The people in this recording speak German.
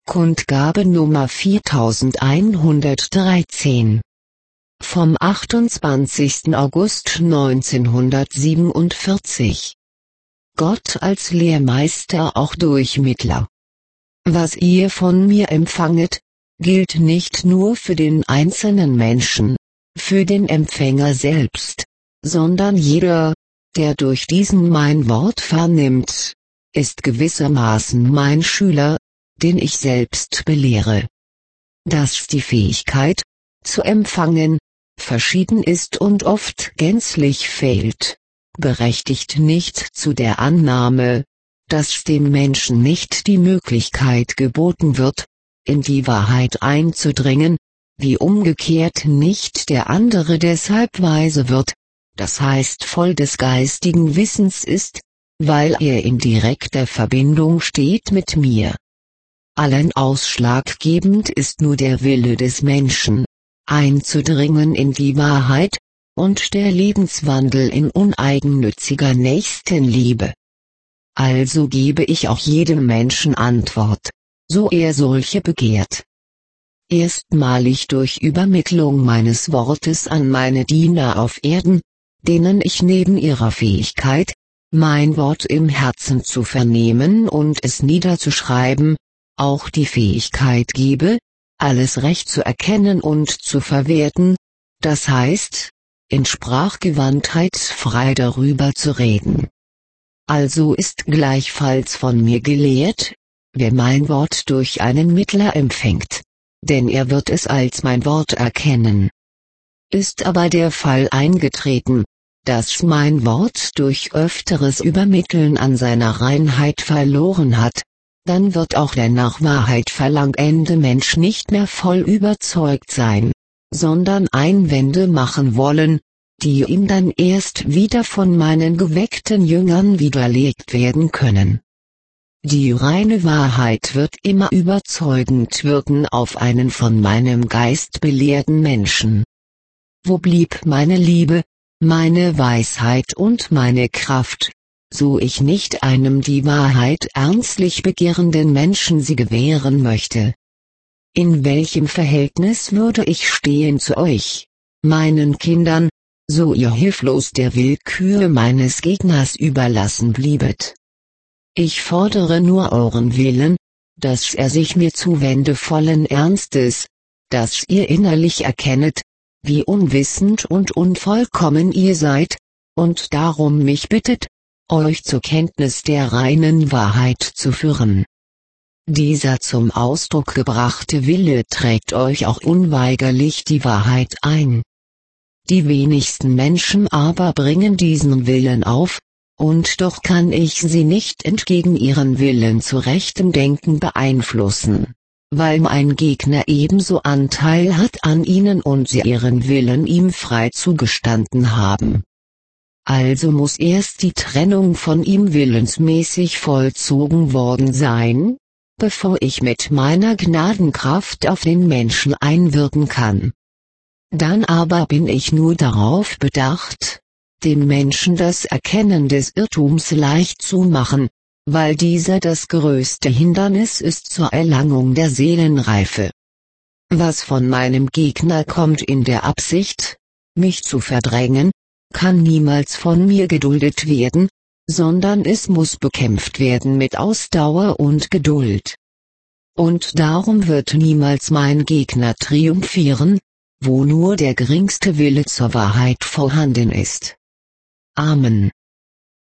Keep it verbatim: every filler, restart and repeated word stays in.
Kundgabe Nummer viertausendeinhundertdreizehn. Vom achtundzwanzigsten August neunzehnhundertsiebenundvierzig. Gott als Lehrmeister auch durch Mittler. Was ihr von mir empfanget, gilt nicht nur für den einzelnen Menschen, für den Empfänger selbst, sondern jeder, der durch diesen mein Wort vernimmt, ist gewissermaßen mein Schüler, den ich selbst belehre. Dass die Fähigkeit, zu empfangen, verschieden ist und oft gänzlich fehlt, berechtigt nicht zu der Annahme, dass dem Menschen nicht die Möglichkeit geboten wird, in die Wahrheit einzudringen, wie umgekehrt nicht der andere deshalb weise wird, das heißt voll des geistigen Wissens ist, weil er in direkter Verbindung steht mit mir. Allen ausschlaggebend ist nur der Wille des Menschen, einzudringen in die Wahrheit, und der Lebenswandel in uneigennütziger Nächstenliebe. Also gebe ich auch jedem Menschen Antwort, so er solche begehrt. Erstmalig durch Übermittlung meines Wortes an meine Diener auf Erden, denen ich neben ihrer Fähigkeit, mein Wort im Herzen zu vernehmen und es niederzuschreiben, auch die Fähigkeit gebe, alles recht zu erkennen und zu verwerten, das heißt, in Sprachgewandtheit frei darüber zu reden. Also ist gleichfalls von mir gelehrt, wer mein Wort durch einen Mittler empfängt, denn er wird es als mein Wort erkennen. Ist aber der Fall eingetreten, dass mein Wort durch öfteres Übermitteln an seiner Reinheit verloren hat, dann wird auch der nach Wahrheit verlangende Mensch nicht mehr voll überzeugt sein, sondern Einwände machen wollen, die ihm dann erst wieder von meinen geweckten Jüngern widerlegt werden können. Die reine Wahrheit wird immer überzeugend wirken auf einen von meinem Geist belehrten Menschen. Wo blieb meine Liebe, meine Weisheit und meine Kraft, so ich nicht einem die Wahrheit ernstlich begehrenden Menschen sie gewähren möchte? In welchem Verhältnis würde ich stehen zu euch, meinen Kindern, so ihr hilflos der Willkür meines Gegners überlassen bliebet? Ich fordere nur euren Willen, dass er sich mir zuwende vollen Ernstes, dass ihr innerlich erkennet, wie unwissend und unvollkommen ihr seid, und darum mich bittet, euch zur Kenntnis der reinen Wahrheit zu führen. Dieser zum Ausdruck gebrachte Wille trägt euch auch unweigerlich die Wahrheit ein. Die wenigsten Menschen aber bringen diesen Willen auf, und doch kann ich sie nicht entgegen ihren Willen zu rechtem Denken beeinflussen, weil mein Gegner ebenso Anteil hat an ihnen und sie ihren Willen ihm frei zugestanden haben. Also muss erst die Trennung von ihm willensmäßig vollzogen worden sein, bevor ich mit meiner Gnadenkraft auf den Menschen einwirken kann. Dann aber bin ich nur darauf bedacht, dem Menschen das Erkennen des Irrtums leicht zu machen, weil dieser das größte Hindernis ist zur Erlangung der Seelenreife. Was von meinem Gegner kommt in der Absicht, mich zu verdrängen, kann niemals von mir geduldet werden, sondern es muss bekämpft werden mit Ausdauer und Geduld. Und darum wird niemals mein Gegner triumphieren, wo nur der geringste Wille zur Wahrheit vorhanden ist. Amen.